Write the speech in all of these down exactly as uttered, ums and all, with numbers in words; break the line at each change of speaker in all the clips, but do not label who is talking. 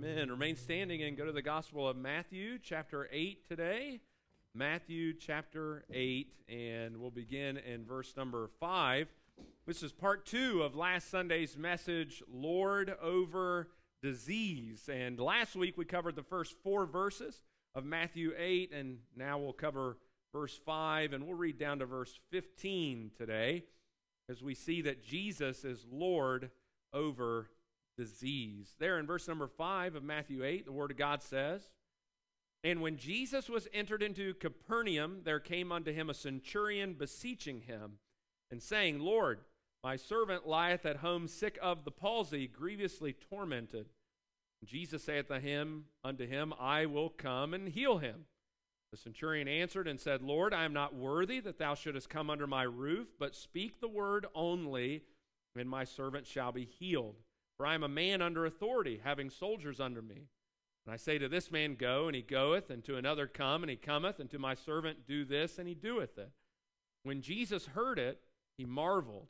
Amen. Remain standing and go to the Gospel of Matthew, chapter eight today. Matthew, chapter eight, and we'll begin in verse number five. This is part two of last Sunday's message, Lord over disease. And last week we covered the first four verses of Matthew eight, and now we'll cover verse five, and we'll read down to verse fifteen today as we see that Jesus is Lord over disease. There in verse number five of Matthew eight, the Word of God says, "And when Jesus was entered into Capernaum, there came unto him a centurion beseeching him, and saying, Lord, my servant lieth at home sick of the palsy, grievously tormented. And Jesus saith to him, unto him, I will come and heal him. The centurion answered and said, Lord, I am not worthy that thou shouldest come under my roof, but speak the word only, and my servant shall be healed. For I am a man under authority, having soldiers under me. And I say to this man, go, and he goeth, and to another, come, and he cometh, and to my servant, do this, and he doeth it. When Jesus heard it, he marveled,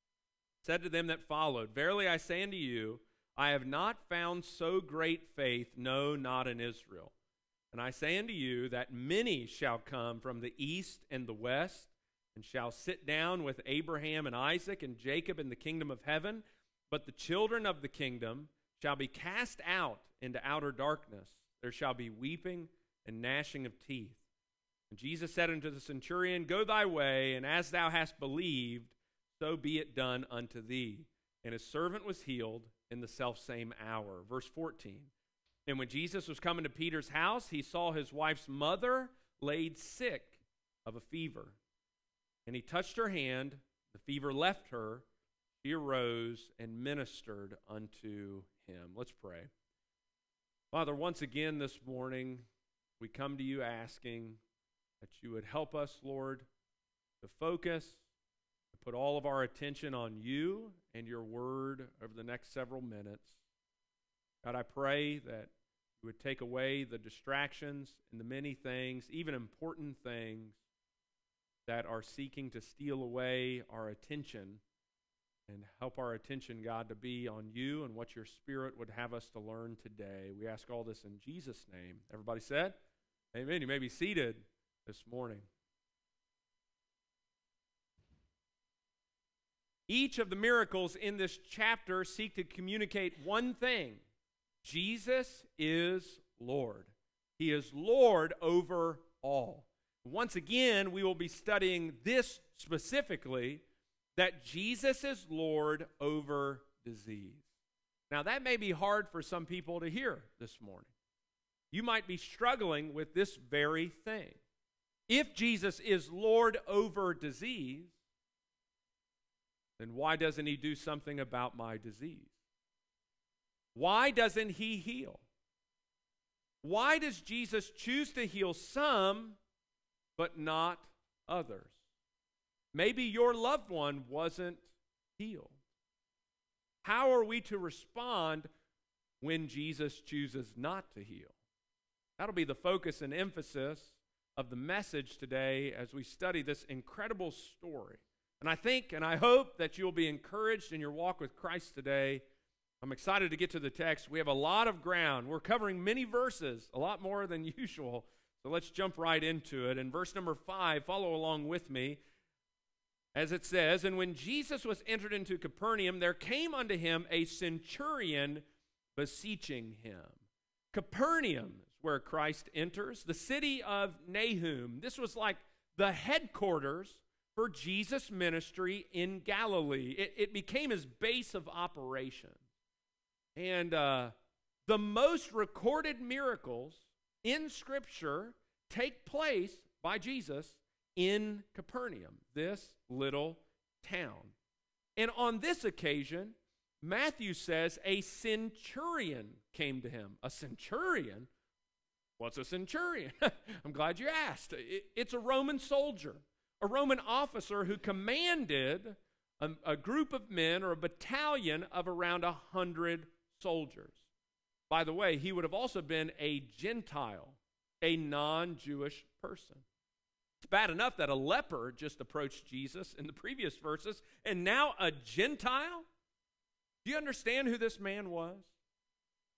said to them that followed, Verily I say unto you, I have not found so great faith, no, not in Israel. And I say unto you that many shall come from the east and the west, and shall sit down with Abraham and Isaac and Jacob in the kingdom of heaven. But the children of the kingdom shall be cast out into outer darkness. There shall be weeping and gnashing of teeth. And Jesus said unto the centurion, Go thy way, and as thou hast believed, so be it done unto thee. And his servant was healed in the selfsame hour." Verse fourteen. "And when Jesus was coming to Peter's house, he saw his wife's mother laid sick of a fever. And he touched her hand, the fever left her, she arose and ministered unto him." Let's pray. Father, once again this morning, we come to you asking that you would help us, Lord, to focus, to put all of our attention on you and your word over the next several minutes. God, I pray that you would take away the distractions and the many things, even important things, that are seeking to steal away our attention, and help our attention, God, to be on you and what your Spirit would have us to learn today. We ask all this in Jesus' name. Everybody said? Amen. You may be seated this morning. Each of the miracles in this chapter seek to communicate one thing. Jesus is Lord. He is Lord over all. Once again, we will be studying this specifically, that Jesus is Lord over disease. Now, that may be hard for some people to hear this morning. You might be struggling with this very thing. If Jesus is Lord over disease, then why doesn't he do something about my disease? Why doesn't he heal? Why does Jesus choose to heal some, but not others? Maybe your loved one wasn't healed. How are we to respond when Jesus chooses not to heal? That'll be the focus and emphasis of the message today as we study this incredible story. And I think and I hope that you'll be encouraged in your walk with Christ today. I'm excited to get to the text. We have a lot of ground. We're covering many verses, a lot more than usual. So let's jump right into it. In verse number five, follow along with me. As it says, "And when Jesus was entered into Capernaum, there came unto him a centurion beseeching him." Capernaum is where Christ enters, the city of Nahum. This was like the headquarters for Jesus' ministry in Galilee. It, it became his base of operation. And uh, the most recorded miracles in Scripture take place by Jesus in Capernaum, this little town. And on this occasion, Matthew says a centurion came to him. A centurion? What's a centurion? I'm glad you asked. It's a Roman soldier, a Roman officer who commanded a, a group of men or a battalion of around a hundred soldiers. By the way, he would have also been a Gentile, a non-Jewish person. It's bad enough that a leper just approached Jesus in the previous verses, and now a Gentile? Do you understand who this man was?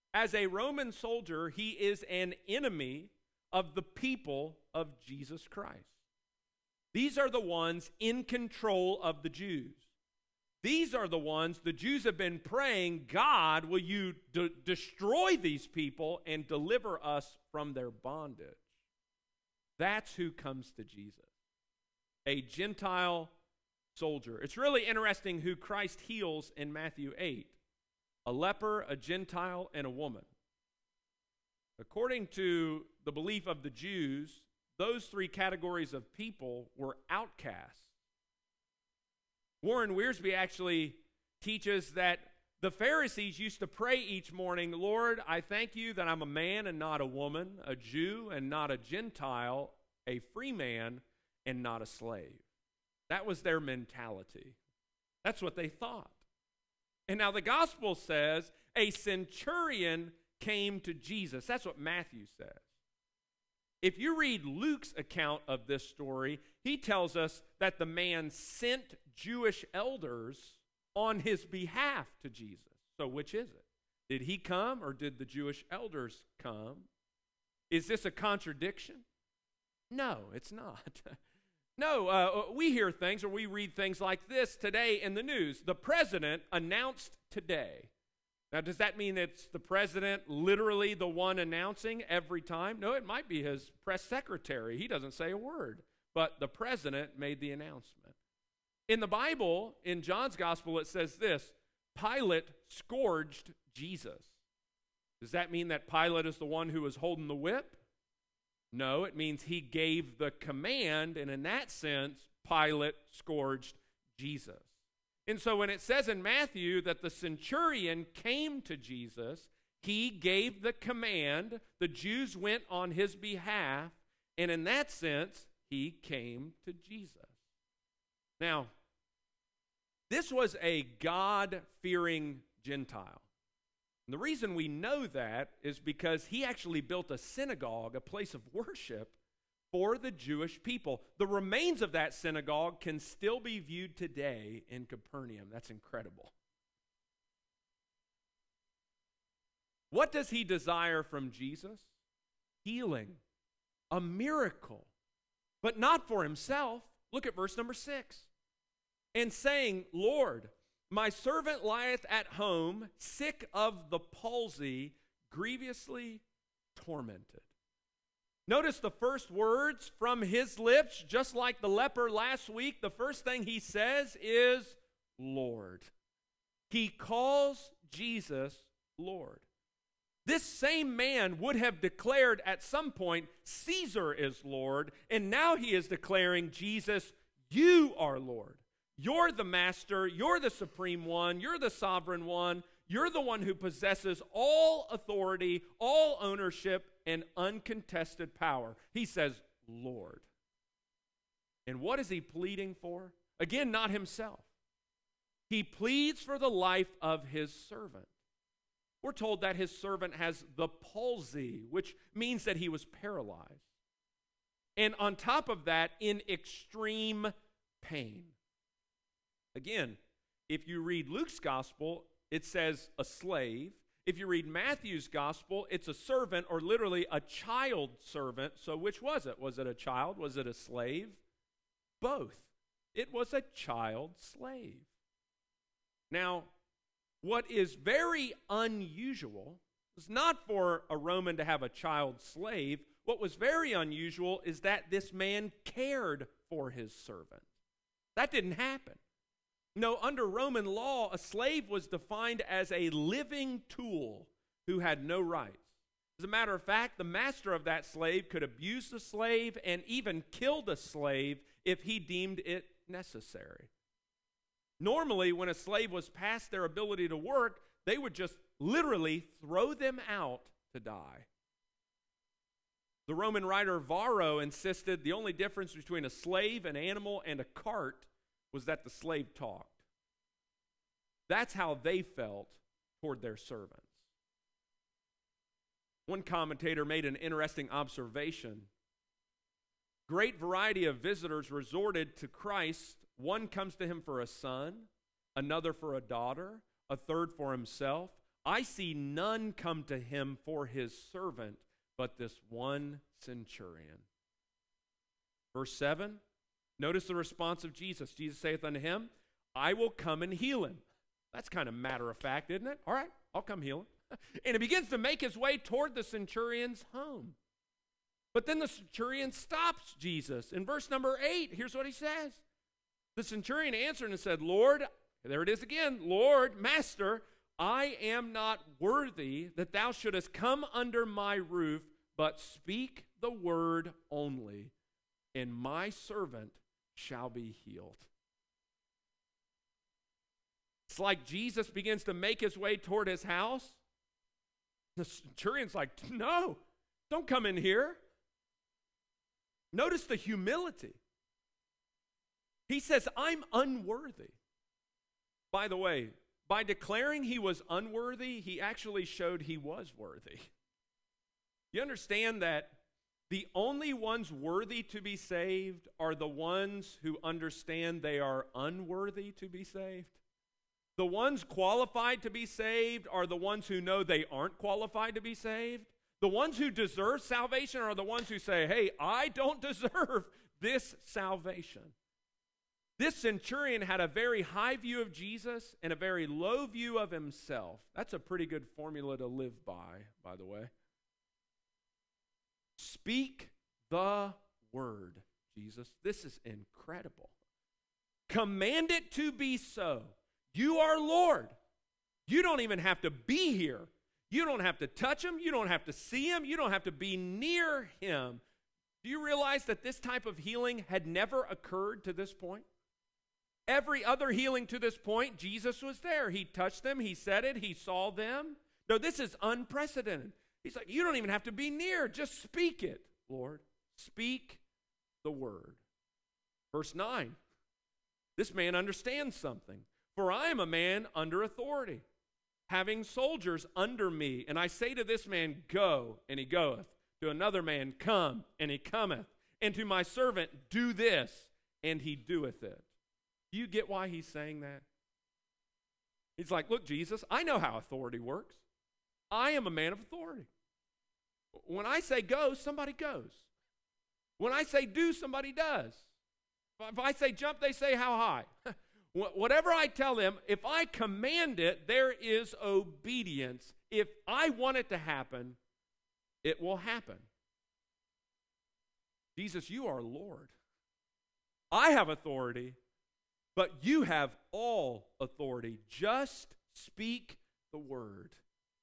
As a Roman soldier, he is an enemy of the people of Jesus Christ. These are the ones in control of the Jews. These are the ones the Jews have been praying, God, will you de- destroy these people and deliver us from their bondage? That's who comes to Jesus, a Gentile soldier. It's really interesting who Christ heals in Matthew eight, a leper, a Gentile, and a woman. According to the belief of the Jews, those three categories of people were outcasts. Warren Wiersbe actually teaches that the Pharisees used to pray each morning, Lord, I thank you that I'm a man and not a woman, a Jew and not a Gentile, a free man and not a slave. That was their mentality. That's what they thought. And now the gospel says a centurion came to Jesus. That's what Matthew says. If you read Luke's account of this story, he tells us that the man sent Jewish elders on his behalf to Jesus. So which is it? Did he come or did the Jewish elders come? Is this a contradiction? No, it's not. No, uh, we hear things or we read things like this today in the news. The president announced today. Now, does that mean it's the president literally the one announcing every time? No, it might be his press secretary. He doesn't say a word, but the president made the announcement. In the Bible, in John's gospel, it says this, Pilate scourged Jesus. Does that mean that Pilate is the one who was holding the whip? No, it means he gave the command, and in that sense, Pilate scourged Jesus. And so when it says in Matthew that the centurion came to Jesus, he gave the command, the Jews went on his behalf, and in that sense, he came to Jesus. Now, this was a God-fearing Gentile. And the reason we know that is because he actually built a synagogue, a place of worship, for the Jewish people. The remains of that synagogue can still be viewed today in Capernaum. That's incredible. What does he desire from Jesus? Healing, a miracle, but not for himself. Look at verse number six. And saying, Lord, my servant lieth at home, sick of the palsy, grievously tormented. Notice the first words from his lips, just like the leper last week. The first thing he says is, Lord. He calls Jesus Lord. This same man would have declared at some point, Caesar is Lord, and now he is declaring, Jesus, you are Lord. You're the master, you're the supreme one, you're the sovereign one, you're the one who possesses all authority, all ownership, and uncontested power. He says, Lord. And what is he pleading for? Again, not himself. He pleads for the life of his servant. We're told that his servant has the palsy, which means that he was paralyzed. And on top of that, in extreme pain. Again, if you read Luke's gospel, it says a slave. If you read Matthew's gospel, it's a servant, or literally a child servant. So which was it? Was it a child? Was it a slave? Both. It was a child slave. Now, what is very unusual is not for a Roman to have a child slave. What was very unusual is that this man cared for his servant. That didn't happen. No, under Roman law, a slave was defined as a living tool who had no rights. As a matter of fact, the master of that slave could abuse the slave and even kill the slave if he deemed it necessary. Normally, when a slave was past their ability to work, they would just literally throw them out to die. The Roman writer Varro insisted the only difference between a slave, an animal, and a cart was that the slave talked. That's how they felt toward their servants. One commentator made an interesting observation. Great variety of visitors resorted to Christ. One comes to him for a son, another for a daughter, a third for himself, I see none come to him for his servant, but this one centurion. Verse seven, notice the response of Jesus. Jesus saith unto him, I will come and heal him. That's kind of matter of fact, isn't it? All right, I'll come heal him. And he begins to make his way toward the centurion's home. But then the centurion stops Jesus. In verse number eight, here's what he says. The centurion answered and said, Lord, there it is again, Lord, Master, I am not worthy that thou shouldest come under my roof, but speak the word only, and my servant shall be healed. It's like Jesus begins to make his way toward his house. The centurion's like, no, don't come in here. Notice the humility. He says, I'm unworthy. By the way, by declaring he was unworthy, he actually showed he was worthy. You understand that the only ones worthy to be saved are the ones who understand they are unworthy to be saved? The ones qualified to be saved are the ones who know they aren't qualified to be saved. The ones who deserve salvation are the ones who say, hey, I don't deserve this salvation. This centurion had a very high view of Jesus and a very low view of himself. That's a pretty good formula to live by, by the way. Speak the word, Jesus. This is incredible. Command it to be so. You are Lord. You don't even have to be here. You don't have to touch him. You don't have to see him. You don't have to be near him. Do you realize that this type of healing had never occurred to this point? Every other healing to this point, Jesus was there. He touched them. He said it. He saw them. No, this is unprecedented. He's like, you don't even have to be near. Just speak it, Lord. Speak the word. Verse nine. This man understands something. For I am a man under authority, having soldiers under me. And I say to this man, go, and he goeth. To another man, come, and he cometh. And to my servant, do this, and he doeth it. Do you get why he's saying that? He's like, look, Jesus, I know how authority works. I am a man of authority. When I say go, somebody goes. When I say do, somebody does. If I say jump, they say how high. Whatever I tell them, if I command it, there is obedience. If I want it to happen, it will happen. Jesus, you are Lord. I have authority, but you have all authority. Just speak the word.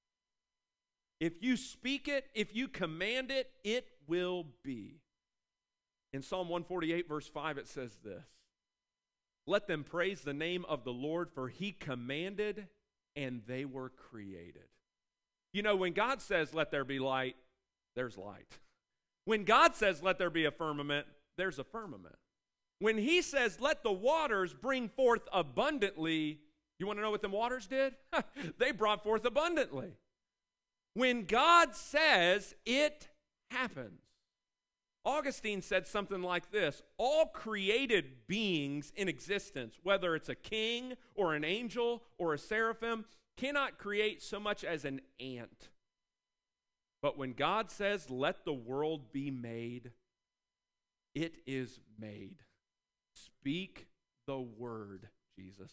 If you speak it, if you command it, it will be. In Psalm one forty-eight, verse five, it says this. Let them praise the name of the Lord, for he commanded and they were created. You know, when God says, let there be light, there's light. When God says, let there be a firmament, there's a firmament. When he says, let the waters bring forth abundantly, you want to know what the waters did? They brought forth abundantly. When God says, it happens. Augustine said something like this: all created beings in existence, whether it's a king or an angel or a seraphim, cannot create so much as an ant. But when God says, let the world be made, it is made. Speak the word, Jesus.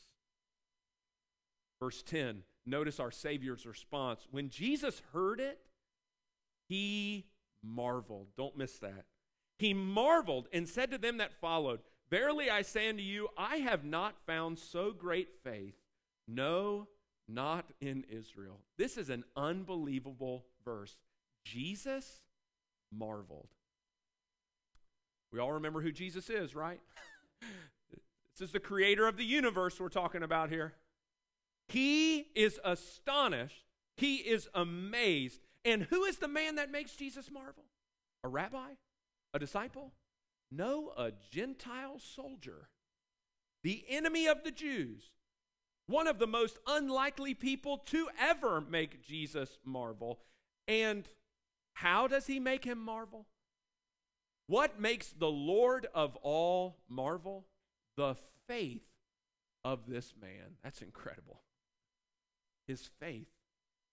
Verse ten, notice our Savior's response. When Jesus heard it, he marveled. Don't miss that. He marveled and said to them that followed, verily I say unto you, I have not found so great faith, no, not in Israel. This is an unbelievable verse. Jesus marveled. We all remember who Jesus is, right? This is the creator of the universe we're talking about here. He is astonished. He is amazed. And who is the man that makes Jesus marvel? A rabbi? A disciple? No, a Gentile soldier. The enemy of the Jews. One of the most unlikely people to ever make Jesus marvel. And how does he make him marvel? What makes the Lord of all marvel? The faith of this man. That's incredible. His faith.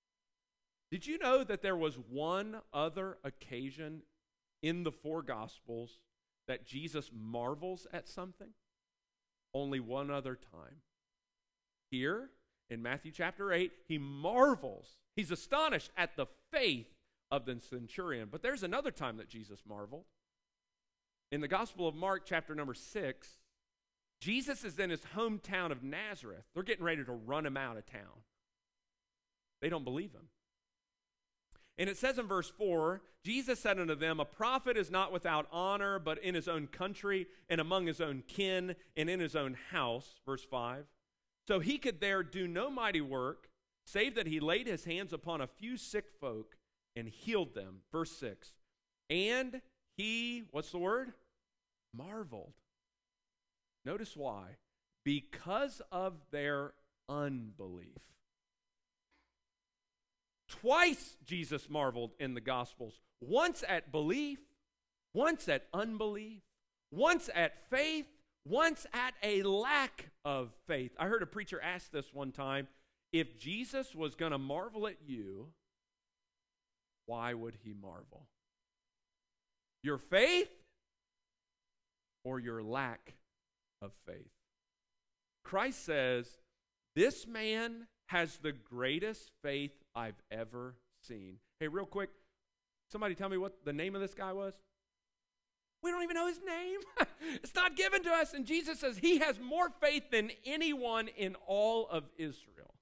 Did you know that there was one other occasion in the four Gospels that Jesus marvels at something? Only one other time. Here, in Matthew chapter eight, he marvels. He's astonished at the faith of the centurion. But there's another time that Jesus marveled. In the Gospel of Mark, chapter number six, Jesus is in his hometown of Nazareth. They're getting ready to run him out of town. They don't believe him. And it says in verse four, Jesus said unto them, a prophet is not without honor, but in his own country, and among his own kin, and in his own house. Verse five. So he could there do no mighty work, save that he laid his hands upon a few sick folk and healed them. Verse six. And he, what's the word? Marveled. Notice why. Because of their unbelief. Twice Jesus marveled in the Gospels. Once at belief, once at unbelief, once at faith, once at a lack of faith. I heard a preacher ask this one time, if Jesus was going to marvel at you, why would he marvel? Your faith or your lack of faith? Christ says, this man has the greatest faith I've ever seen. Hey, real quick, somebody tell me what the name of this guy was? We don't even know his name. It's not given to us. And Jesus says he has more faith than anyone in all of Israel.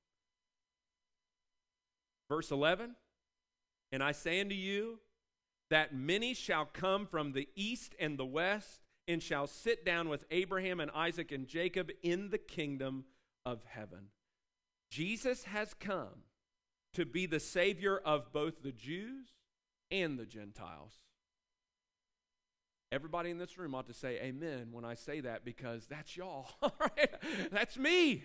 Verse eleven, and I say unto you that many shall come from the east and the west and shall sit down with Abraham and Isaac and Jacob in the kingdom of heaven. Jesus has come to be the Savior of both the Jews and the Gentiles. Everybody in this room ought to say amen when I say that, because that's y'all. All right? That's me.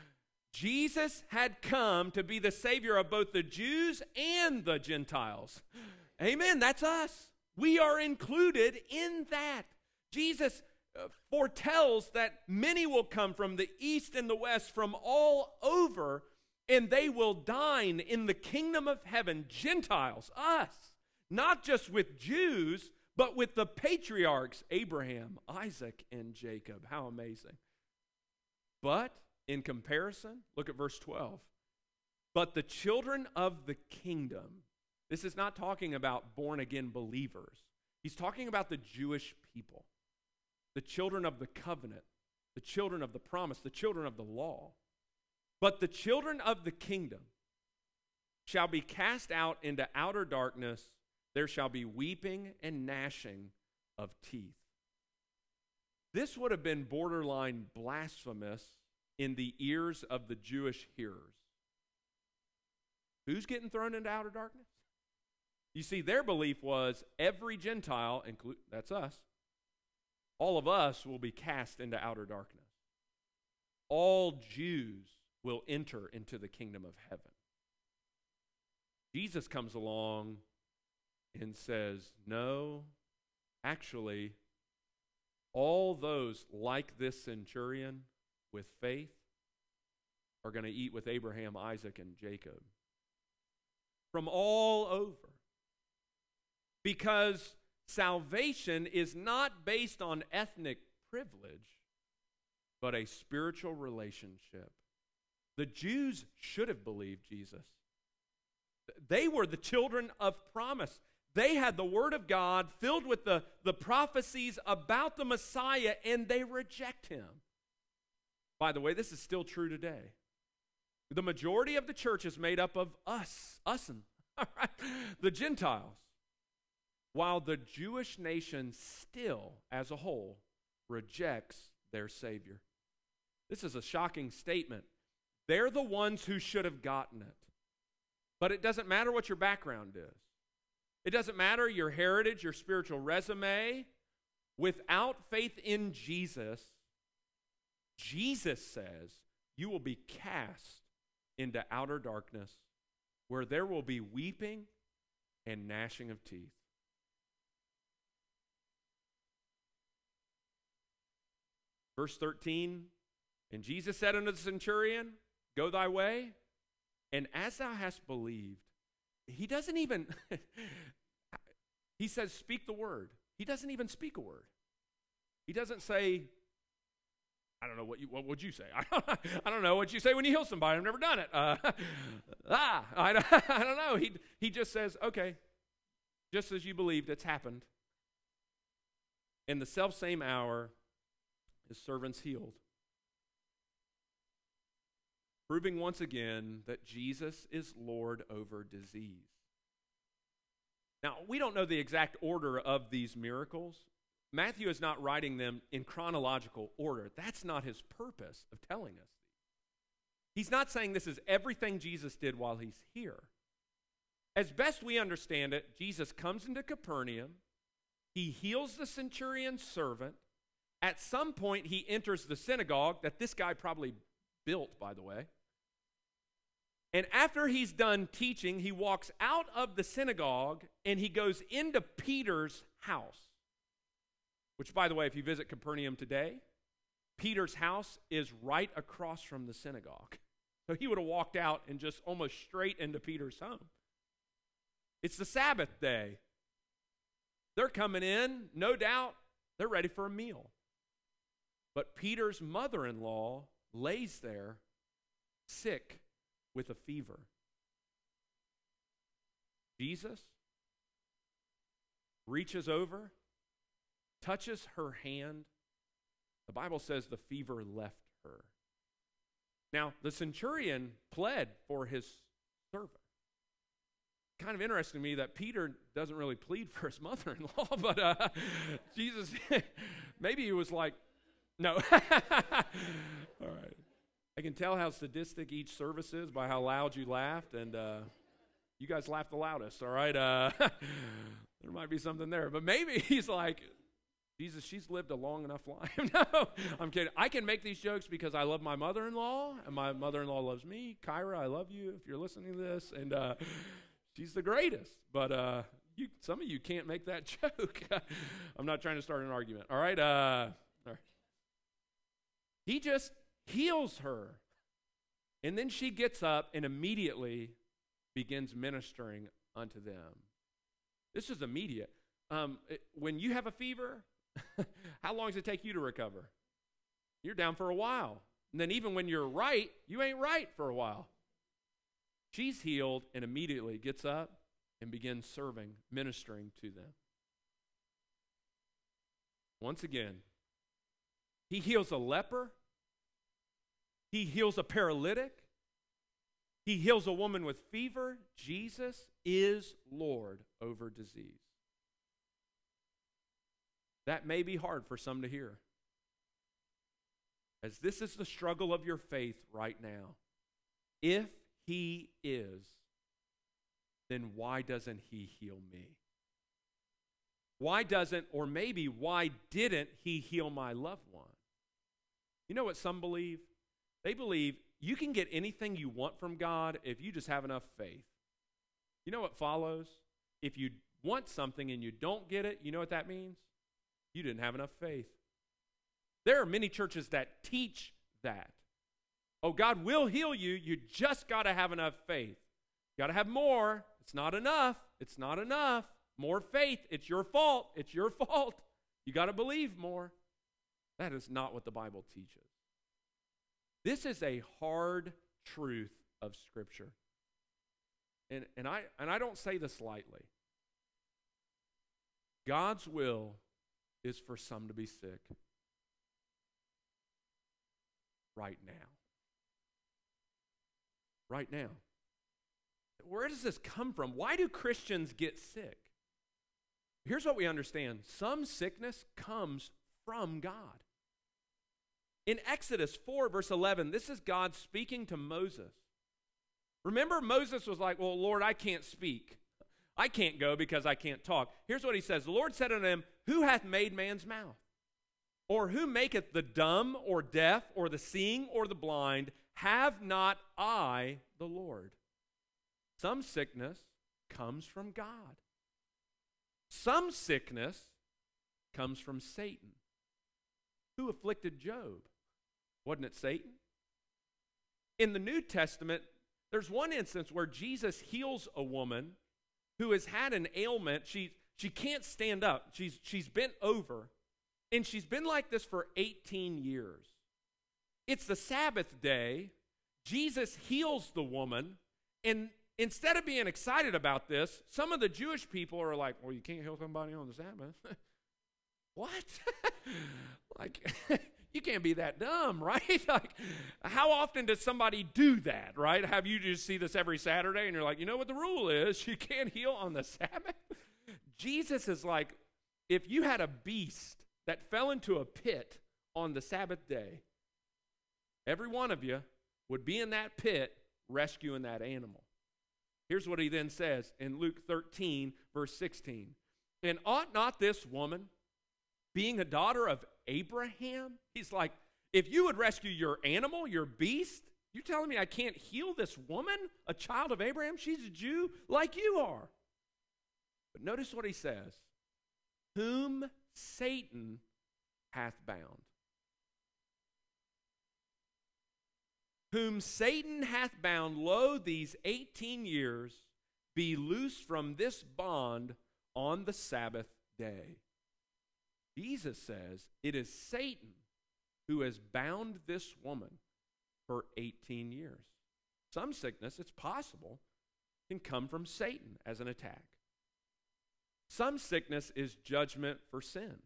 Jesus had come to be the Savior of both the Jews and the Gentiles. Amen. That's us. We are included in that. Jesus uh, foretells that many will come from the east and the west, from all over, and they will dine in the kingdom of heaven. Gentiles, us, not just with Jews, but with the patriarchs, Abraham, Isaac, and Jacob. How amazing. But in comparison, look at verse twelve. But the children of the kingdom, this is not talking about born-again believers. He's talking about the Jewish people, the children of the covenant, the children of the promise, the children of the law. But the children of the kingdom shall be cast out into outer darkness. There shall be weeping and gnashing of teeth. This would have been borderline blasphemous in the ears of the Jewish hearers. Who's getting thrown into outer darkness? You see, their belief was every Gentile, include, that's us, all of us will be cast into outer darkness. All Jews will enter into the kingdom of heaven. Jesus comes along and says, no, actually, all those like this centurion with faith are going to eat with Abraham, Isaac, and Jacob. From all over. Because salvation is not based on ethnic privilege, but a spiritual relationship. The Jews should have believed Jesus. They were the children of promise. They had the word of God filled with the, the prophecies about the Messiah, and they reject him. By the way, this is still true today. The majority of the church is made up of us, us and all right, the Gentiles, while the Jewish nation still, as a whole, rejects their Savior. This is a shocking statement. They're the ones who should have gotten it. But it doesn't matter what your background is. It doesn't matter your heritage, your spiritual resume. Without faith in Jesus, Jesus says you will be cast into outer darkness where there will be weeping and gnashing of teeth. Verse thirteen, and Jesus said unto the centurion, go thy way, and as thou hast believed, he doesn't even, he says, speak the word. He doesn't even speak a word. He doesn't say, I don't know what you, what would you say? I don't, I don't know what you say when you heal somebody. I've never done it. Uh, ah, I, I don't know. He, he just says, okay, just as you believed, it's happened. In the selfsame hour, his servant's healed, proving once again that Jesus is Lord over disease. Now, we don't know the exact order of these miracles. Matthew is not writing them in chronological order. That's not his purpose of telling us. He's not saying this is everything Jesus did while he's here. As best we understand it, Jesus comes into Capernaum. He heals the centurion's servant. At some point, he enters the synagogue that this guy probably built, by the way. And after he's done teaching, he walks out of the synagogue and he goes into Peter's house. Which, by the way, if you visit Capernaum today, Peter's house is right across from the synagogue. So he would have walked out and just almost straight into Peter's home. It's the Sabbath day. They're coming in, no doubt, they're ready for a meal. But Peter's mother-in-law lays there sick with a fever. Jesus reaches over, touches her hand. The Bible says the fever left her. Now, the centurion pled for his servant. Kind of interesting to me that Peter doesn't really plead for his mother-in-law, but uh, Jesus, maybe he was like, no. All right. I can tell how sadistic each service is by how loud you laughed, and uh, you guys laughed the loudest, all right? Uh, there might be something there, but maybe he's like, Jesus, she's lived a long enough life. No, I'm kidding. I can make these jokes because I love my mother-in-law, and my mother-in-law loves me. Kyra, I love you if you're listening to this, and uh, she's the greatest. But uh, you, some of you can't make that joke. I'm not trying to start an argument, all right? Uh, all right. He just heals her, and then she gets up and immediately begins ministering unto them. This is immediate. Um, it, when you have a fever, how long does it take you to recover? You're down for a while. And then even when you're right, you ain't right for a while. She's healed and immediately gets up and begins serving, ministering to them. Once again, he heals a leper. He heals a paralytic. He heals a woman with fever. Jesus is Lord over disease. That may be hard for some to hear, as this is the struggle of your faith right now. If he is, then why doesn't he heal me? Why doesn't, or maybe why didn't he heal my loved one? You know what some believe? They believe you can get anything you want from God if you just have enough faith. You know what follows? If you want something and you don't get it, you know what that means? You didn't have enough faith. There are many churches that teach that. Oh, God will heal you. You just got to have enough faith. You got to have more. It's not enough. It's not enough. More faith. It's your fault. It's your fault. You got to believe more. That is not what the Bible teaches. This is a hard truth of Scripture. And, and, I, and I don't say this lightly. God's will is for some to be sick right now. Right now. Where does this come from? Why do Christians get sick? Here's what we understand. Some sickness comes from God. In Exodus four, verse eleven, this is God speaking to Moses. Remember, Moses was like, well, Lord, I can't speak. I can't go because I can't talk. Here's what he says. The Lord said unto him, who hath made man's mouth? Or who maketh the dumb or deaf or the seeing or the blind? Have not I the Lord? Some sickness comes from God. Some sickness comes from Satan. Who afflicted Job? Wasn't it Satan? In the New Testament, There's one instance where Jesus heals a woman who has had an ailment. She, she can't stand up. She's, she's bent over, and she's been like this for eighteen years. It's the Sabbath day. Jesus heals the woman, and instead of being excited about this, some of the Jewish people are like, well, you can't heal somebody on the Sabbath. What? Like, you can't be that dumb, right? Like, how often does somebody do that, right? Have you just see this every Saturday, and you're like, you know what the rule is? You can't heal on the Sabbath. Jesus is like, if you had a beast that fell into a pit on the Sabbath day, every one of you would be in that pit rescuing that animal. Here's what he then says in Luke thirteen, verse sixteen. And ought not this woman, being a daughter of Abraham? He's like, if you would rescue your animal, your beast, you're telling me I can't heal this woman, a child of Abraham? She's a Jew like you are. But notice what he says. Whom Satan hath bound. Whom Satan hath bound, lo, these eighteen years, be loosed from this bond on the Sabbath day. Jesus says it is Satan who has bound this woman for eighteen years. Some sickness, it's possible, can come from Satan as an attack. Some sickness is judgment for sin.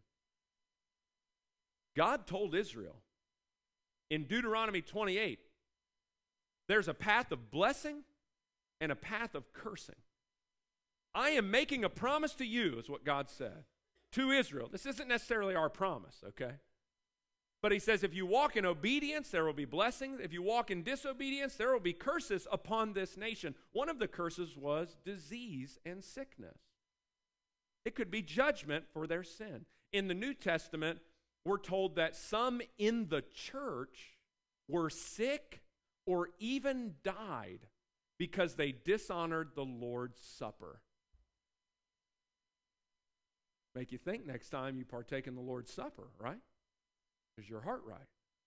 God told Israel in Deuteronomy twenty-eight, there's a path of blessing and a path of cursing. I am making a promise to you, is what God said, to Israel. This isn't necessarily our promise, okay? But he says, if you walk in obedience, there will be blessings. If you walk in disobedience, there will be curses upon this nation. One of the curses was disease and sickness. It could be judgment for their sin. In the New Testament, we're told that some in the church were sick or even died because they dishonored the Lord's Supper. Make you think next time you partake in the Lord's Supper, right? Is your heart right?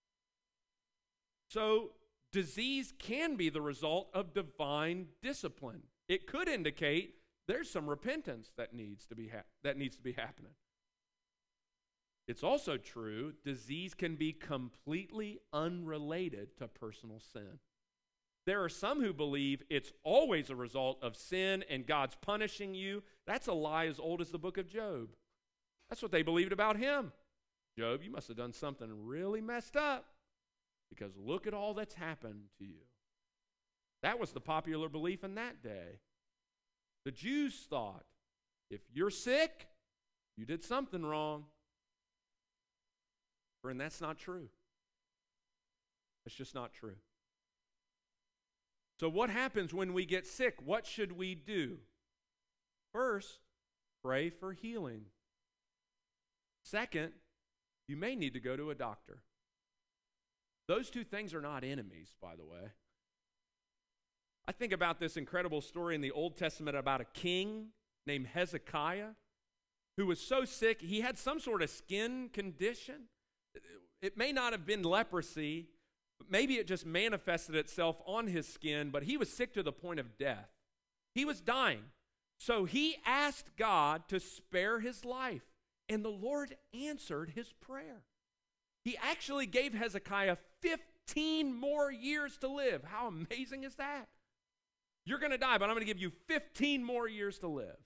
So disease can be the result of divine discipline. It could indicate there's some repentance that needs to be ha- that needs to be happening. It's also true, disease can be completely unrelated to personal sin. There are some who believe it's always a result of sin and God's punishing you. That's a lie as old as the book of Job. That's what they believed about him. Job, you must have done something really messed up because look at all that's happened to you. That was the popular belief in that day. The Jews thought, if you're sick, you did something wrong. And that's not true. It's just not true. So what happens when we get sick? What should we do? First, pray for healing. Second, you may need to go to a doctor. Those two things are not enemies, by the way. I think about this incredible story in the Old Testament about a king named Hezekiah who was so sick, he had some sort of skin condition. It may not have been leprosy, but maybe it just manifested itself on his skin, but he was sick to the point of death. He was dying. So he asked God to spare his life, and the Lord answered his prayer. He actually gave Hezekiah fifteen more years to live. How amazing is that? You're going to die, but I'm going to give you fifteen more years to live.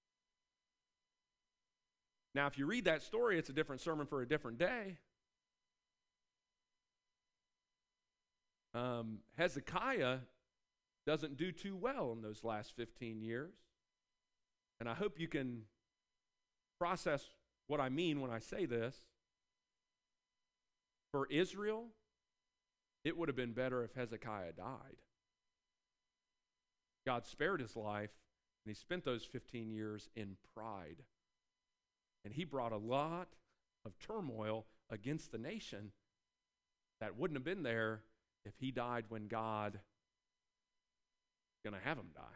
Now, if you read that story, it's a different sermon for a different day. Um, Hezekiah doesn't do too well in those last fifteen years. And I hope you can process what I mean when I say this. For Israel, it would have been better if Hezekiah died. God spared his life, and he spent those fifteen years in pride. And he brought a lot of turmoil against the nation that wouldn't have been there if he died when God was going to have him die.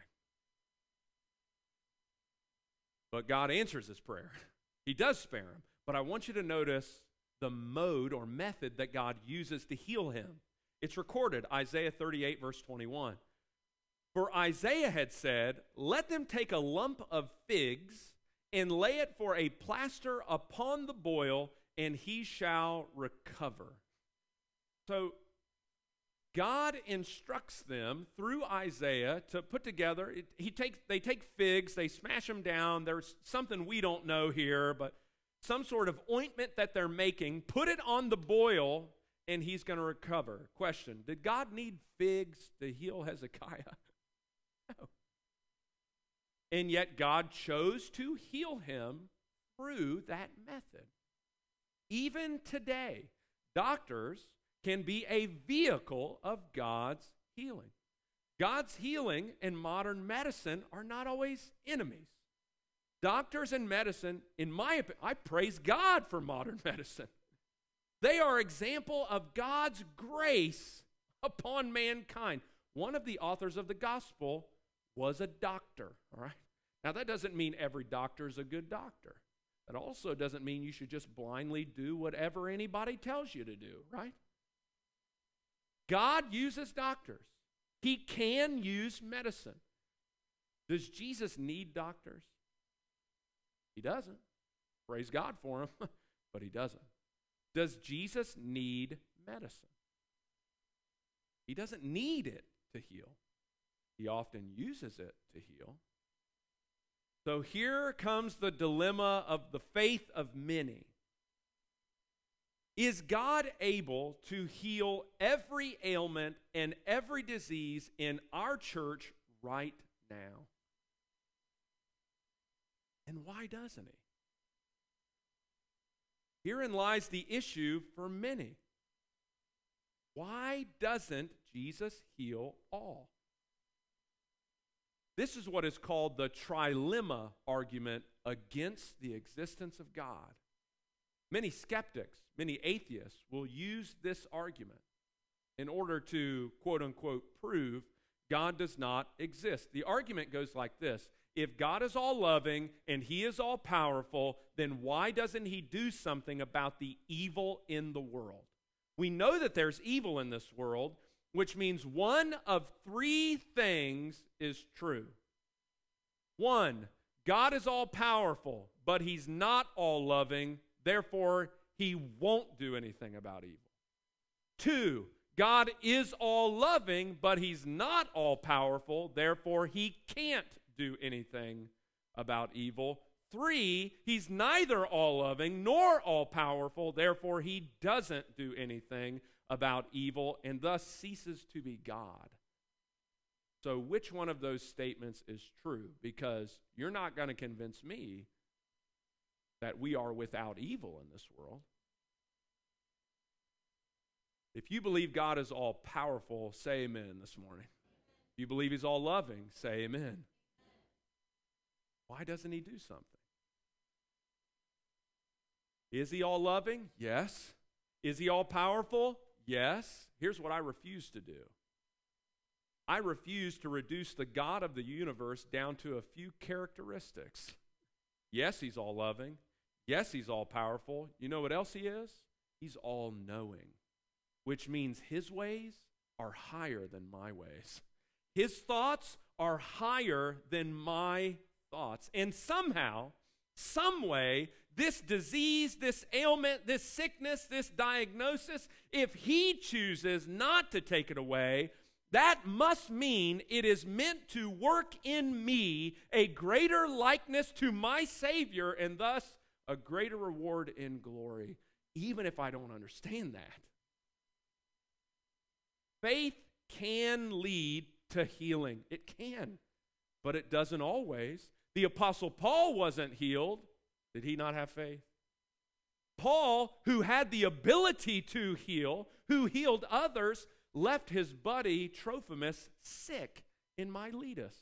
But God answers his prayer. He does spare him. But I want you to notice the mode or method that God uses to heal him. It's recorded, Isaiah thirty-eight, verse twenty-one. For Isaiah had said, let them take a lump of figs and lay it for a plaster upon the boil, and he shall recover. So God instructs them through Isaiah to put together, it, he takes, they take figs, they smash them down. There's something we don't know here, but some sort of ointment that they're making, put it on the boil, and he's going to recover. Question, did God need figs to heal Hezekiah? No. And yet God chose to heal him through that method. Even today, doctors can be a vehicle of God's healing. God's healing and modern medicine are not always enemies. Doctors and medicine, in my opinion, I praise God for modern medicine. They are example of God's grace upon mankind. One of the authors of the gospel was a doctor, all right? Now, that doesn't mean every doctor is a good doctor. That also doesn't mean you should just blindly do whatever anybody tells you to do, right? God uses doctors. He can use medicine. Does Jesus need doctors? He doesn't. Praise God for him, but he doesn't. Does Jesus need medicine? He doesn't need it to heal. He often uses it to heal. So here comes the dilemma of the faith of many. Is God able to heal every ailment and every disease in our church right now? And why doesn't he? Herein lies the issue for many. Why doesn't Jesus heal all? This is what is called the trilemma argument against the existence of God. Many skeptics, many atheists will use this argument in order to, quote unquote, prove God does not exist. The argument goes like this: if God is all loving and he is all powerful, then why doesn't he do something about the evil in the world? We know that there's evil in this world, which means one of three things is true. One, God is all powerful, but he's not all loving, therefore he won't do anything about evil. Two, God is all loving, but he's not all powerful, therefore he can't do anything about evil. Three, he's neither all loving nor all powerful, therefore he doesn't do anything about evil and thus ceases to be God. So which one of those statements is true? Because you're not going to convince me that we are without evil in this world. If you believe God is all powerful, say amen this morning. If you believe he's all loving, say amen. Why doesn't he do something? Is he all loving? Yes. Is he all powerful? Yes. Here's what I refuse to do. I refuse to reduce the God of the universe down to a few characteristics. Yes, he's all loving. Yes, he's all powerful. You know what else he is? He's all knowing, which means his ways are higher than my ways. His thoughts are higher than my thoughts. And somehow, some way, this disease, this ailment, this sickness, this diagnosis, if he chooses not to take it away, that must mean it is meant to work in me a greater likeness to my Savior and thus a greater reward in glory, even if I don't understand that. Faith can lead to healing. It can, but it doesn't always. The Apostle Paul wasn't healed. Did he not have faith? Paul, who had the ability to heal, who healed others, left his buddy Trophimus sick in Miletus.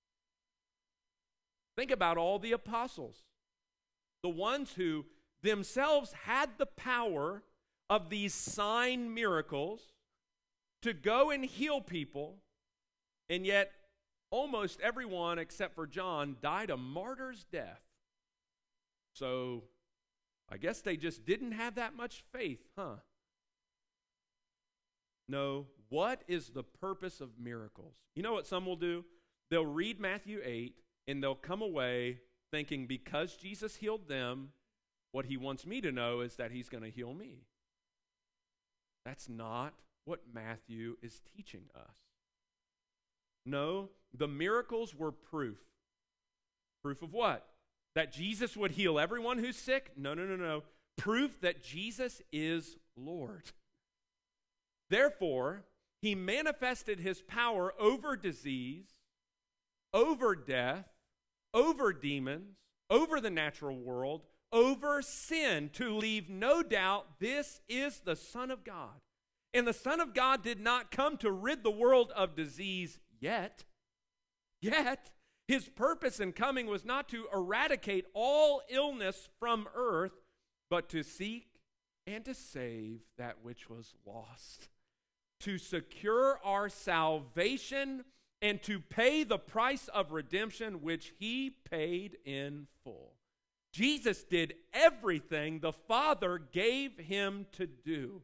Think about all the apostles, the ones who themselves had the power of these sign miracles to go and heal people, and yet almost everyone except for John died a martyr's death. So I guess they just didn't have that much faith, huh? No, what is the purpose of miracles? You know what some will do? They'll read Matthew eight, and they'll come away thinking because Jesus healed them, what he wants me to know is that he's going to heal me. That's not what Matthew is teaching us. No, the miracles were proof. Proof of what? That Jesus would heal everyone who's sick? No, no, no, no. Proof that Jesus is Lord. Therefore, he manifested his power over disease, over death, over demons, over the natural world, over sin, to leave no doubt this is the Son of God. And the Son of God did not come to rid the world of disease yet. Yet, his purpose in coming was not to eradicate all illness from earth, but to seek and to save that which was lost, to secure our salvation and to pay the price of redemption which he paid in full. Jesus did everything the Father gave him to do.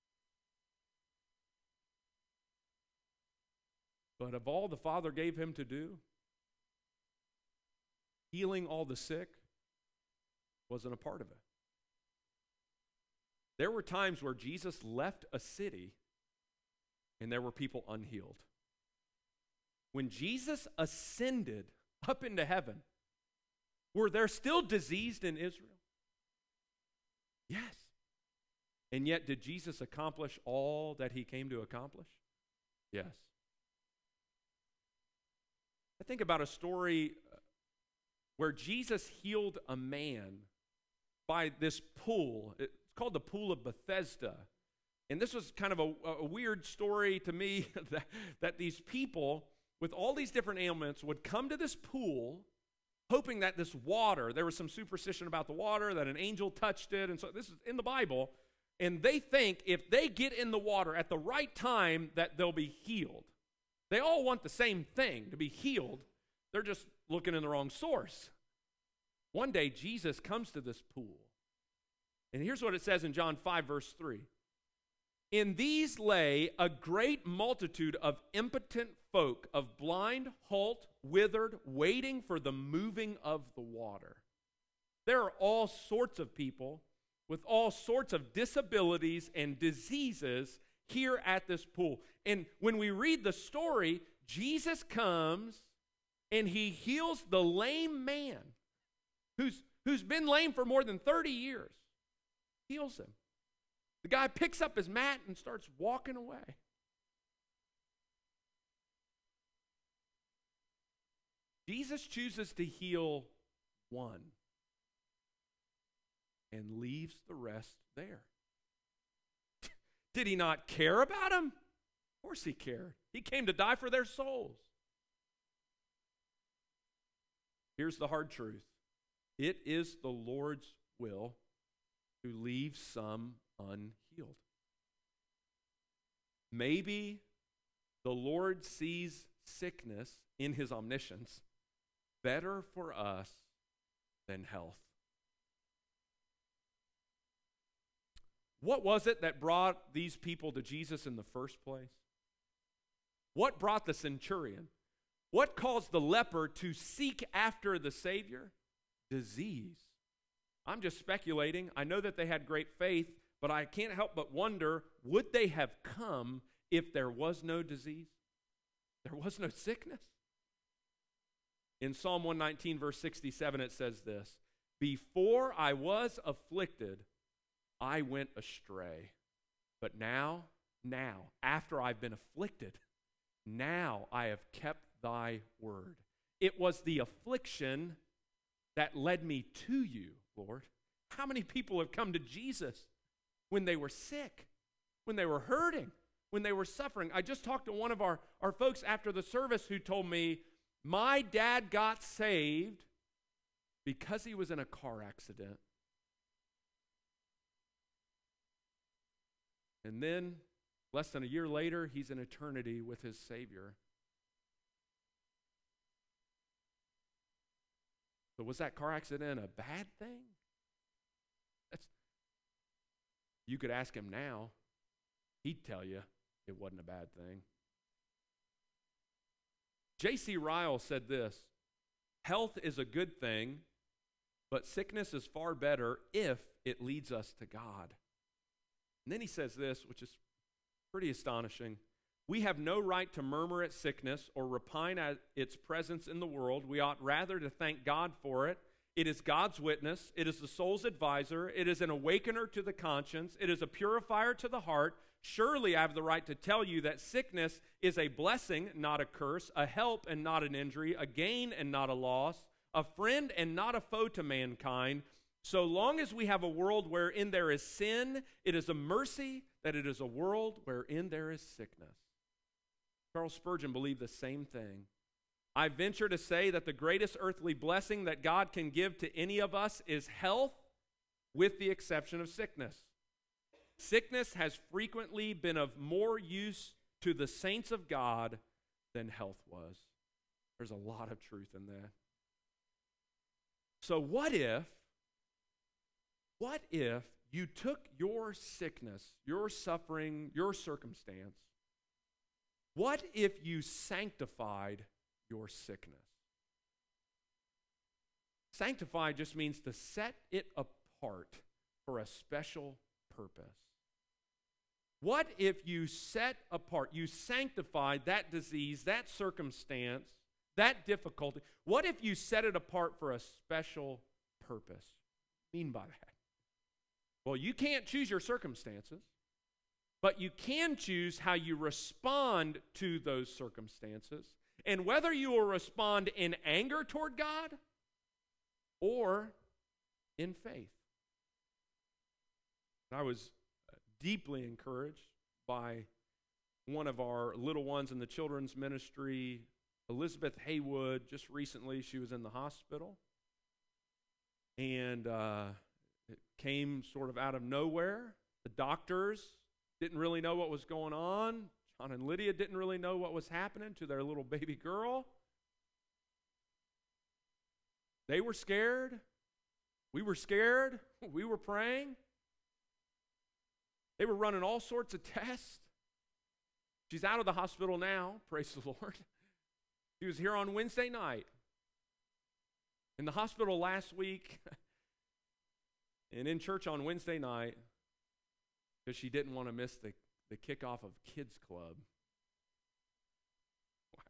But of all the Father gave him to do, healing all the sick wasn't a part of it. There were times where Jesus left a city and there were people unhealed. When Jesus ascended up into heaven, were there still diseased in Israel? Yes. And yet, did Jesus accomplish all that he came to accomplish? Yes. I think about a story where Jesus healed a man by this pool. It's called the Pool of Bethesda. And this was kind of a, a weird story to me that, that these people with all these different ailments would come to this pool hoping that this water, there was some superstition about the water, that an angel touched it, and so this is in the Bible, and they think if they get in the water at the right time that they'll be healed. They all want the same thing, to be healed. They're just looking in the wrong source. One day, Jesus comes to this pool. And here's what it says in John five, verse three. In these lay a great multitude of impotent folk, of blind, halt, withered, waiting for the moving of the water. There are all sorts of people with all sorts of disabilities and diseases here at this pool. And when we read the story, Jesus comes and he heals the lame man who's, who's been lame for more than thirty years. Heals him. The guy picks up his mat and starts walking away. Jesus chooses to heal one and leaves the rest there. Did he not care about them? Of course he cared. He came to die for their souls. Here's the hard truth. It is the Lord's will to leave some unhealed. Maybe the Lord sees sickness in his omniscience better for us than health. What was it that brought these people to Jesus in the first place? What brought the centurion? What caused the leper to seek after the Savior? Disease. I'm just speculating. I know that they had great faith, but I can't help but wonder, would they have come if there was no disease? There was no sickness? In Psalm one nineteen, verse sixty-seven, it says this, before I was afflicted, I went astray. But now, now, after I've been afflicted, now I have kept thy word. It was the affliction that led me to you, Lord. How many people have come to Jesus when they were sick, when they were hurting, when they were suffering? I just talked to one of our, our folks after the service who told me, my dad got saved because he was in a car accident. And then, less than a year later, he's in eternity with his Savior. So was that car accident a bad thing? That's, you could ask him now. He'd tell you it wasn't a bad thing. J C Ryle said this: health is a good thing, but sickness is far better if it leads us to God. And then he says this, which is pretty astonishing. We have no right to murmur at sickness or repine at its presence in the world. We ought rather to thank God for it. It is God's witness. It is the soul's advisor. It is an awakener to the conscience. It is a purifier to the heart. Surely I have the right to tell you that sickness is a blessing, not a curse, a help and not an injury, a gain and not a loss, a friend and not a foe to mankind. So long as we have a world wherein there is sin, it is a mercy that it is a world wherein there is sickness. Charles Spurgeon believed the same thing. I venture to say that the greatest earthly blessing that God can give to any of us is health, with the exception of sickness. Sickness has frequently been of more use to the saints of God than health was. There's a lot of truth in that. So what if, what if you took your sickness, your suffering, your circumstance, what if you sanctified your sickness? Sanctify just means to set it apart for a special purpose. What if you set apart, you sanctified that disease, that circumstance, that difficulty? What if you set it apart for a special purpose? What do you mean by that? Well, you can't choose your circumstances, but you can choose how you respond to those circumstances, and whether you will respond in anger toward God or in faith. I was deeply encouraged by one of our little ones in the children's ministry, Elizabeth Haywood. Just recently, she was in the hospital, and uh, it came sort of out of nowhere. The doctors didn't really know what was going on. John and Lydia didn't really know what was happening to their little baby girl. They were scared. We were scared. We were praying. They were running all sorts of tests. She's out of the hospital now, praise the Lord. She was here on Wednesday night. In the hospital last week, and in church on Wednesday night, because she didn't want to miss the, the kickoff of Kids Club. Wow.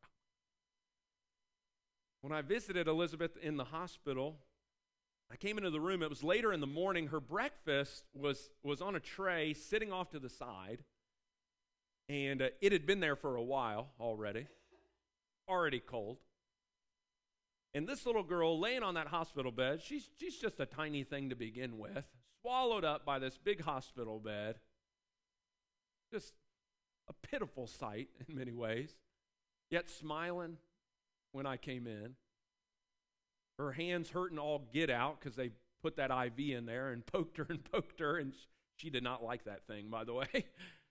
When I visited Elizabeth in the hospital, I came into the room. It was later in the morning. Her breakfast was, was on a tray sitting off to the side, and uh, it had been there for a while already, already cold. And this little girl laying on that hospital bed, she's, she's just a tiny thing to begin with, swallowed up by this big hospital bed. Just a pitiful sight in many ways, yet smiling when I came in. Her hands hurting all get out because they put that I V in there and poked her and poked her, and she did not like that thing, by the way.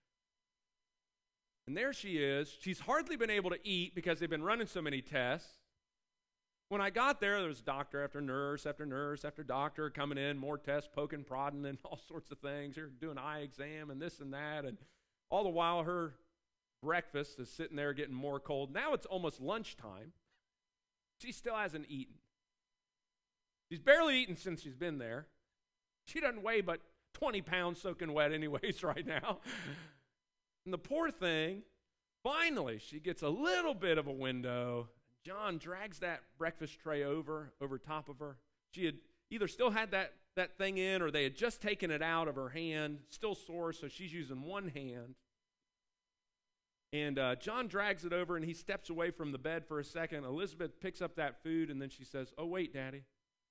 And there she is. She's hardly been able to eat because they've been running so many tests. When I got there, there was doctor after nurse after nurse after doctor coming in, more tests, poking, prodding, and all sorts of things. They're doing eye exam and this and that, and all the while her breakfast is sitting there getting more cold. Now it's almost lunchtime. She still hasn't eaten. She's barely eaten since she's been there. She doesn't weigh but twenty pounds soaking wet anyways right now. And the poor thing, finally, she gets a little bit of a window. John drags that breakfast tray over, over top of her. She had either still had that, that thing in, or they had just taken it out of her hand, still sore, so she's using one hand. And uh, John drags it over, and he steps away from the bed for a second. Elizabeth picks up that food, and then she says, "Oh, wait, Daddy."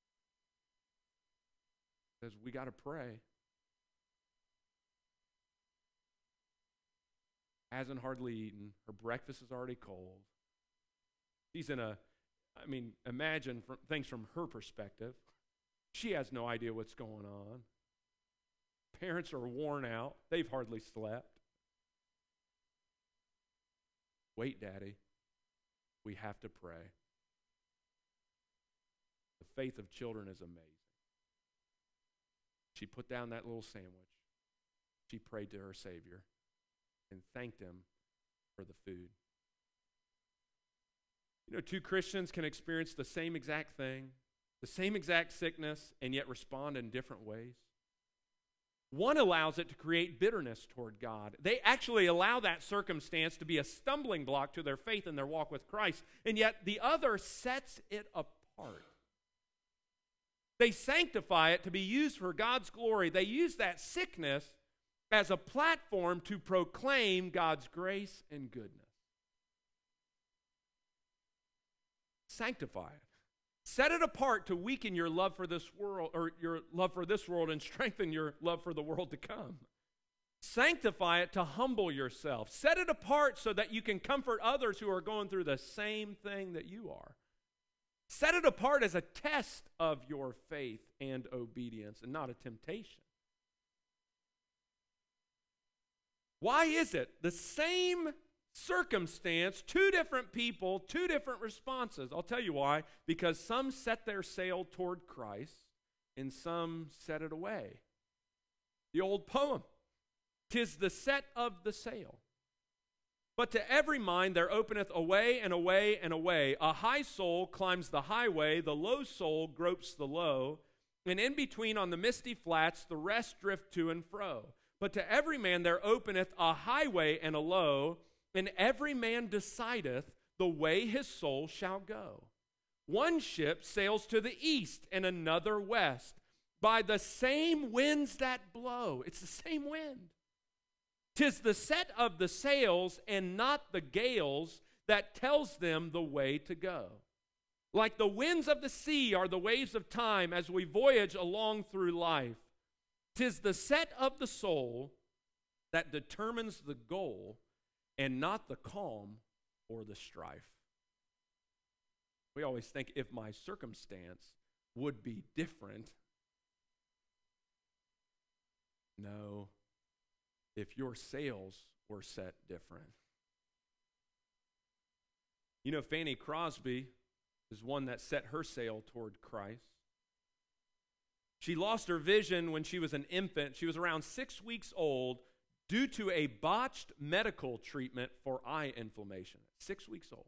Says, "We got to pray." Hasn't hardly eaten. Her breakfast is already cold. She's in a, I mean, imagine from, things from her perspective. She has no idea what's going on. Parents are worn out. They've hardly slept. "Wait, Daddy, we have to pray." The faith of children is amazing. She put down that little sandwich. She prayed to her Savior. and thanked him for the food. You know, two Christians can experience the same exact thing, the same exact sickness, and yet respond in different ways. One allows it to create bitterness toward God. They actually allow that circumstance to be a stumbling block to their faith and their walk with Christ, and yet the other sets it apart. They sanctify it to be used for God's glory. They use that sickness as a platform to proclaim God's grace and goodness. Sanctify it. Set it apart to weaken your love for this world, or your love for this world, and strengthen your love for the world to come. Sanctify it to humble yourself. Set it apart so that you can comfort others who are going through the same thing that you are. Set it apart as a test of your faith and obedience, and not a temptation. Why is it the same circumstance, two different people, two different responses? I'll tell you why. Because some set their sail toward Christ and some set it away. The old poem, "'Tis the set of the sail. But to every mind there openeth a way and a way and a way. A high soul climbs the highway, the low soul gropes the low, and in between on the misty flats the rest drift to and fro. But to every man there openeth a highway and a low, and every man decideth the way his soul shall go. One ship sails to the east and another west, by the same winds that blow." It's the same wind. "'Tis the set of the sails and not the gales that tells them the way to go. Like the winds of the sea are the waves of time as we voyage along through life. 'Tis the set of the soul that determines the goal and not the calm or the strife." We always think, if my circumstance would be different. No, if your sails were set different. You know, Fanny Crosby is one that set her sail toward Christ. She lost her vision when she was an infant. She was around six weeks old due to a botched medical treatment for eye inflammation. Six weeks old.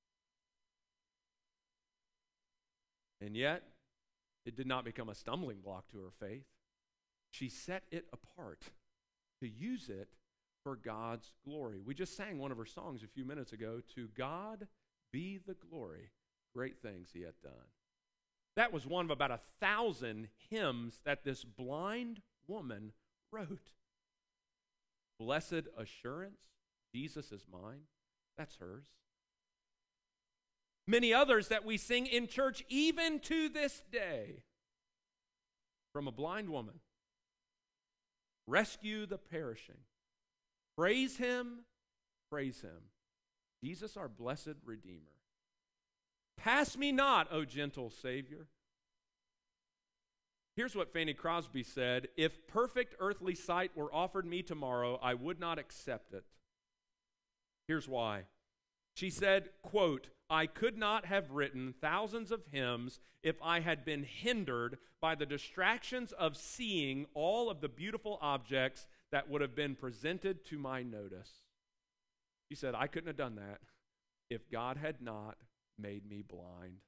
And yet, it did not become a stumbling block to her faith. She set it apart to use it for God's glory. We just sang one of her songs a few minutes ago, "To God be the glory, great things he hath done." That was one of about a thousand hymns that this blind woman wrote. "Blessed assurance, Jesus is mine." That's hers. Many others that we sing in church even to this day. From a blind woman. "Rescue the perishing. Praise him, praise him. Jesus our blessed Redeemer. Pass me not, O gentle Savior." Here's what Fanny Crosby said: "If perfect earthly sight were offered me tomorrow, I would not accept it." Here's why. She said, quote, "I could not have written thousands of hymns if I had been hindered by the distractions of seeing all of the beautiful objects that would have been presented to my notice." She said, "I couldn't have done that if God had not made me blind."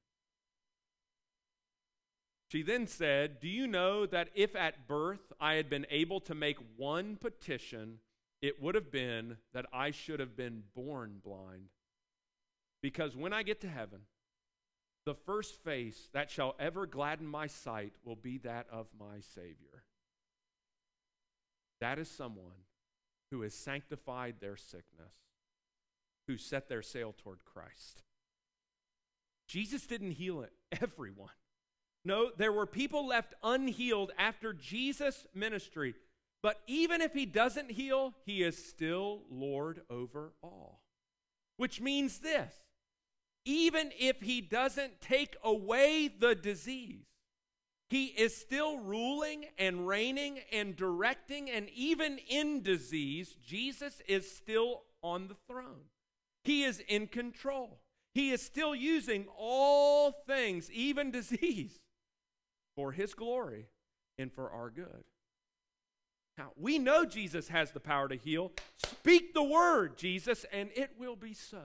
She then said, "Do you know that if at birth I had been able to make one petition, it would have been that I should have been born blind? Because when I get to heaven, the first face that shall ever gladden my sight will be that of my Savior." That is someone who has sanctified their sickness, who set their sail toward Christ. Jesus didn't heal everyone. No, there were people left unhealed after Jesus' ministry. But even if he doesn't heal, he is still Lord over all. Which means this: even if he doesn't take away the disease, he is still ruling and reigning and directing, and even in disease, Jesus is still on the throne. He is in control. He is still using all things, even disease, for his glory and for our good. Now, we know Jesus has the power to heal. Speak the word, Jesus, and it will be so.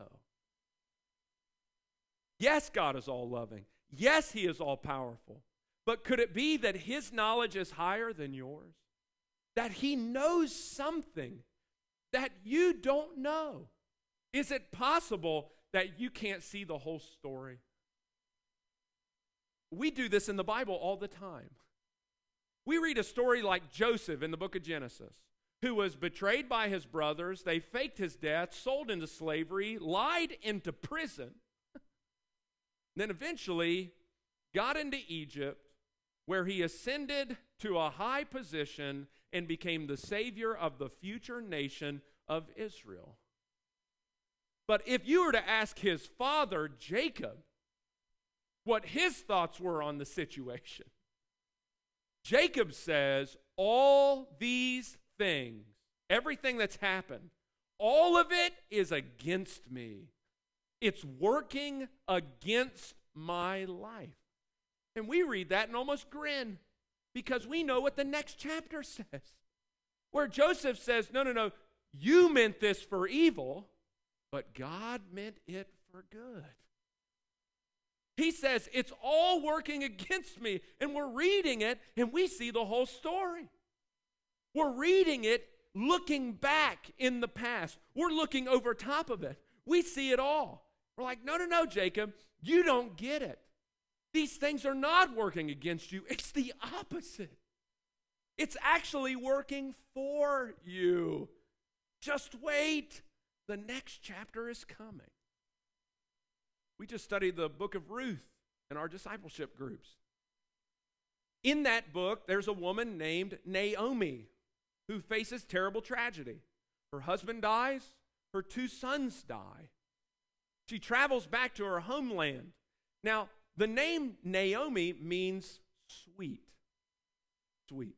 Yes, God is all loving. Yes, he is all powerful. But could it be that his knowledge is higher than yours? That he knows something that you don't know? Is it possible that you can't see the whole story? We do this in the Bible all the time. We read a story like Joseph in the book of Genesis, who was betrayed by his brothers. They faked his death, sold into slavery, lied into prison, then eventually got into Egypt, where he ascended to a high position and became the savior of the future nation of Israel. But if you were to ask his father, Jacob, what his thoughts were on the situation, Jacob says, all these things, everything that's happened, all of it is against me. It's working against my life. And we read that and almost grin because we know what the next chapter says, where Joseph says, no, no, no, you meant this for evil, but God meant it for good. He says, it's all working against me, and we're reading it, and we see the whole story. We're reading it, looking back in the past. We're looking over top of it. We see it all. We're like, no, no, no, Jacob, you don't get it. These things are not working against you. It's the opposite. It's actually working for you. Just wait. The next chapter is coming. We just studied the book of Ruth in our discipleship groups. In that book, there's a woman named Naomi who faces terrible tragedy. Her husband dies. Her two sons die. She travels back to her homeland. Now, the name Naomi means sweet. Sweet.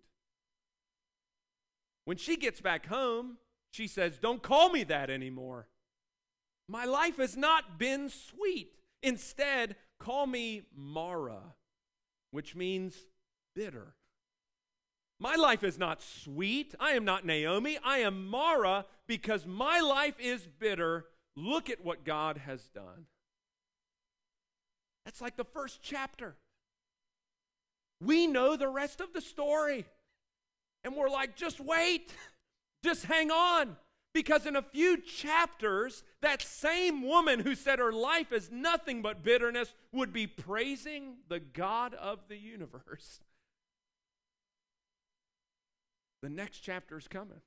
When she gets back home, she says, don't call me that anymore. My life has not been sweet. Instead, call me Mara, which means bitter. My life is not sweet. I am not Naomi. I am Mara because my life is bitter. Look at what God has done. That's like the first chapter. We know the rest of the story. And we're like, just wait. Just hang on. Because in a few chapters, that same woman who said her life is nothing but bitterness would be praising the God of the universe. The next chapter is coming.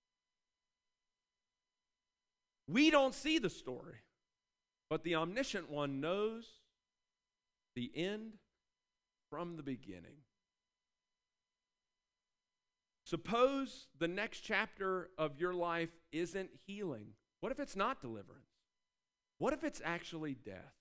We don't see the story, but the omniscient one knows the end from the beginning. Suppose the next chapter of your life isn't healing. What if it's not deliverance? What if it's actually death?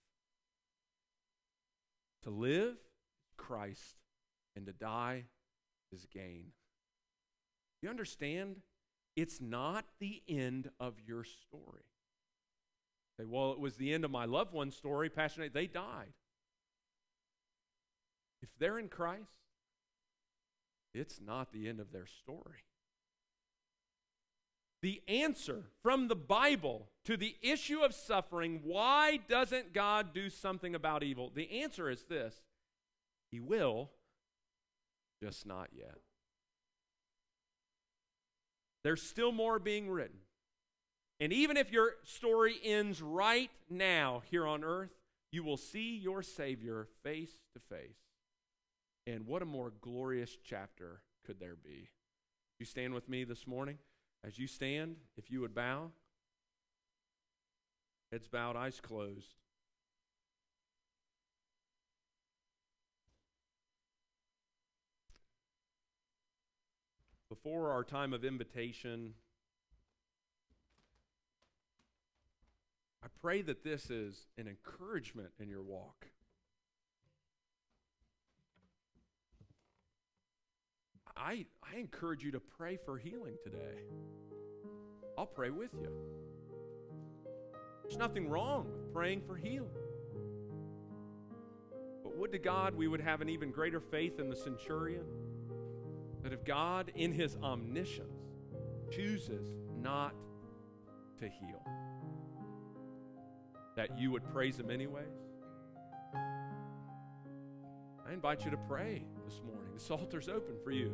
To live, Christ, and to die is gain. You understand? It's not the end of your story. Say, well, it was the end of my loved one's story. Pastor Nate, they died. If they're in Christ, it's not the end of their story. The answer from the Bible to the issue of suffering, why doesn't God do something about evil? The answer is this: He will, just not yet. There's still more being written. And even if your story ends right now here on earth, you will see your Savior face to face. And what a more glorious chapter could there be? You stand with me this morning? As you stand, if you would bow, heads bowed, eyes closed. Before our time of invitation, I pray that this is an encouragement in your walk. I, I encourage you to pray for healing today. I'll pray with you. There's nothing wrong with praying for healing. But would to God we would have an even greater faith in the centurion That if God, in his omniscience, chooses not to heal, that you would praise him anyways? I invite you to pray this morning. This altar's open for you.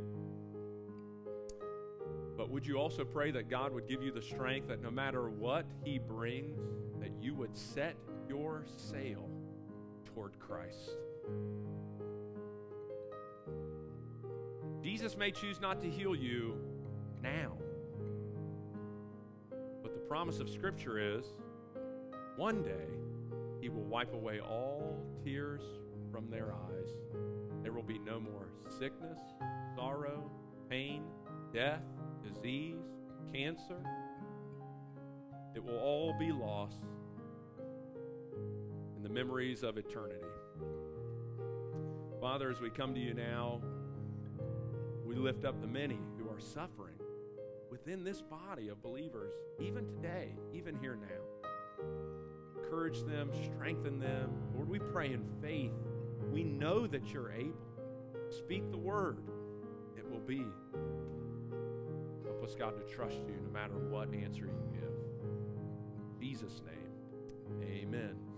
But would you also pray that God would give you the strength that no matter what he brings, that you would set your sail toward Christ? Jesus may choose not to heal you now. But the promise of Scripture is one day he will wipe away all tears from their eyes. There will be no more sickness, sorrow, pain, death, disease, cancer. It will all be lost in the memories of eternity. Father, as we come to you now, we lift up the many who are suffering within this body of believers, even today, even here now. Encourage them, strengthen them. Lord, we pray in faith. We know that you're able. Speak the word. It will be. Help us, God, to trust you no matter what answer you give. In Jesus' name, amen.